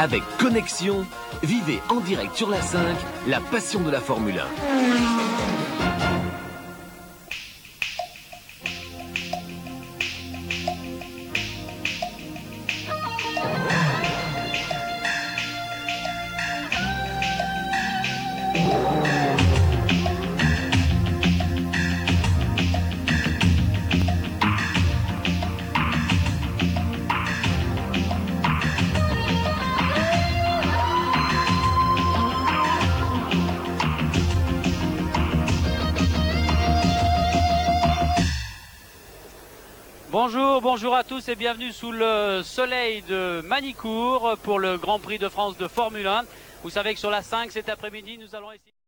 Avec Connexion, vivez en direct sur la 5 la passion de la Formule 1. Bonjour à tous et bienvenue sous le soleil de Manicourt pour le Grand Prix de France de Formule 1. Vous savez que sur la 5 cet après-midi, nous allons essayer...